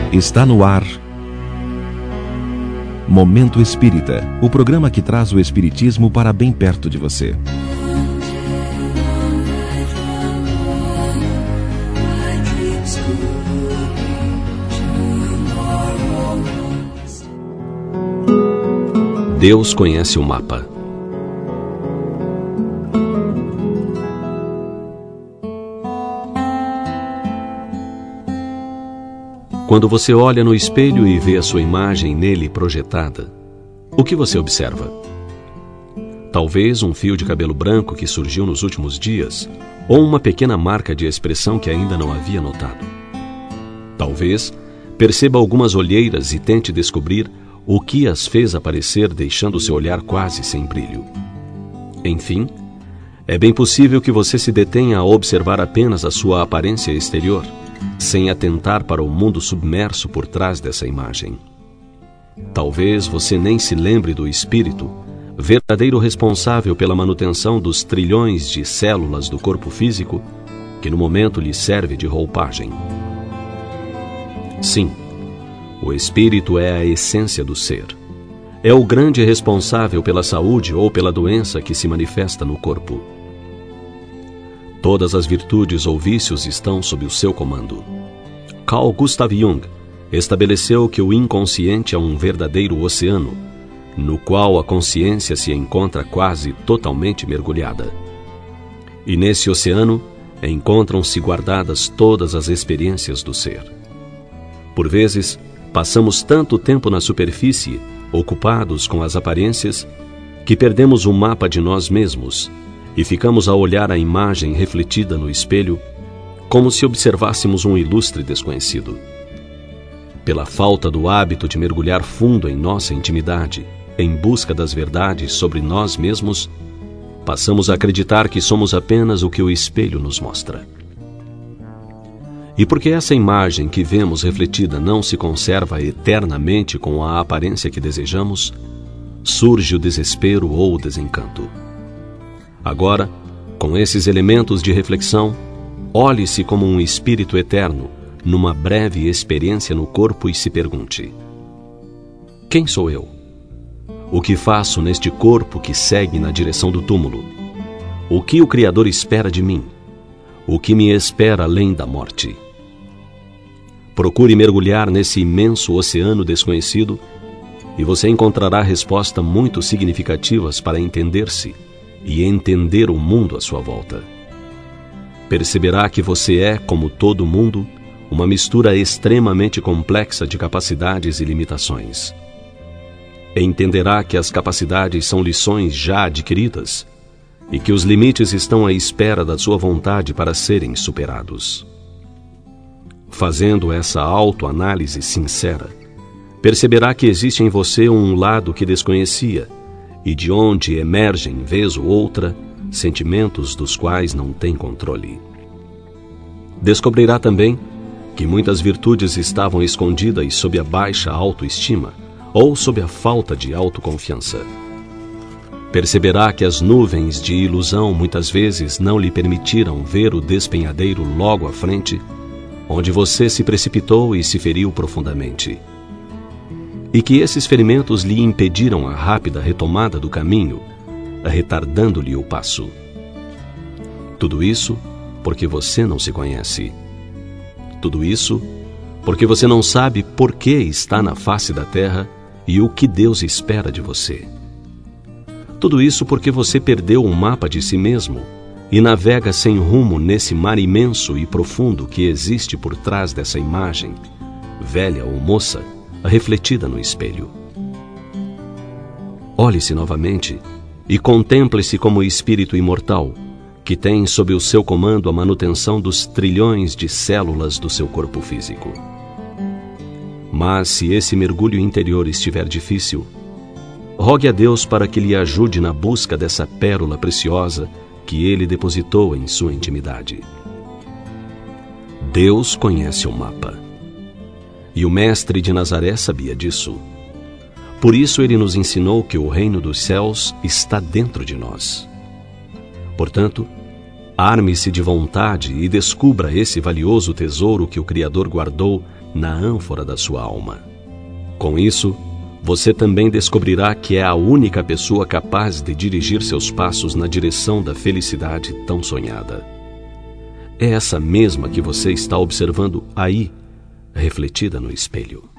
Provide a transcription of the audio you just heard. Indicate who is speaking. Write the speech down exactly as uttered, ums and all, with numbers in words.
Speaker 1: Está no ar Momento Espírita, o programa que traz o espiritismo para bem perto de você.
Speaker 2: Deus conhece o mapa. Quando você olha no espelho e vê a sua imagem nele projetada, o que você observa? Talvez um fio de cabelo branco que surgiu nos últimos dias, ou uma pequena marca de expressão que ainda não havia notado. Talvez perceba algumas olheiras e tente descobrir o que as fez aparecer, deixando seu olhar quase sem brilho. Enfim, é bem possível que você se detenha a observar apenas a sua aparência exterior, sem atentar para o mundo submerso por trás dessa imagem. Talvez você nem se lembre do espírito, verdadeiro responsável pela manutenção dos trilhões de células do corpo físico, que no momento lhe serve de roupagem. Sim, o espírito é a essência do ser. É o grande responsável pela saúde ou pela doença que se manifesta no corpo. Todas as virtudes ou vícios estão sob o seu comando. Carl Gustav Jung estabeleceu que o inconsciente é um verdadeiro oceano, no qual a consciência se encontra quase totalmente mergulhada. E nesse oceano encontram-se guardadas todas as experiências do ser. Por vezes, passamos tanto tempo na superfície, ocupados com as aparências, que perdemos o mapa de nós mesmos e ficamos a olhar a imagem refletida no espelho como se observássemos um ilustre desconhecido. Pela falta do hábito de mergulhar fundo em nossa intimidade, em busca das verdades sobre nós mesmos, passamos a acreditar que somos apenas o que o espelho nos mostra. E porque essa imagem que vemos refletida não se conserva eternamente com a aparência que desejamos, surge o desespero ou o desencanto. Agora, com esses elementos de reflexão, olhe-se como um espírito eterno, numa breve experiência no corpo e se pergunte: quem sou eu? O que faço neste corpo que segue na direção do túmulo? O que o Criador espera de mim? O que me espera além da morte? Procure mergulhar nesse imenso oceano desconhecido e você encontrará respostas muito significativas para entender-se e entender o mundo à sua volta. Perceberá que você é, como todo mundo, uma mistura extremamente complexa de capacidades e limitações. Entenderá que as capacidades são lições já adquiridas e que os limites estão à espera da sua vontade para serem superados. Fazendo essa autoanálise sincera, perceberá que existe em você um lado que desconhecia e de onde emergem, vez ou outra, sentimentos dos quais não tem controle. Descobrirá também que muitas virtudes estavam escondidas sob a baixa autoestima ou sob a falta de autoconfiança. Perceberá que as nuvens de ilusão muitas vezes não lhe permitiram ver o despenhadeiro logo à frente, onde você se precipitou e se feriu profundamente. E que esses ferimentos lhe impediram a rápida retomada do caminho, retardando-lhe o passo. Tudo isso porque você não se conhece. Tudo isso porque você não sabe por que está na face da terra e o que Deus espera de você. Tudo isso porque você perdeu um mapa de si mesmo e navega sem rumo nesse mar imenso e profundo que existe por trás dessa imagem, velha ou moça, refletida no espelho. Olhe-se novamente e contemple-se como espírito imortal, que tem sob o seu comando a manutenção dos trilhões de células do seu corpo físico. Mas se esse mergulho interior estiver difícil, rogue a Deus para que lhe ajude na busca dessa pérola preciosa que Ele depositou em sua intimidade. Deus conhece o mapa. E o Mestre de Nazaré sabia disso. Por isso ele nos ensinou que o reino dos céus está dentro de nós. Portanto, arme-se de vontade e descubra esse valioso tesouro que o Criador guardou na ânfora da sua alma. Com isso, você também descobrirá que é a única pessoa capaz de dirigir seus passos na direção da felicidade tão sonhada. É essa mesma que você está observando aí, refletida no espelho.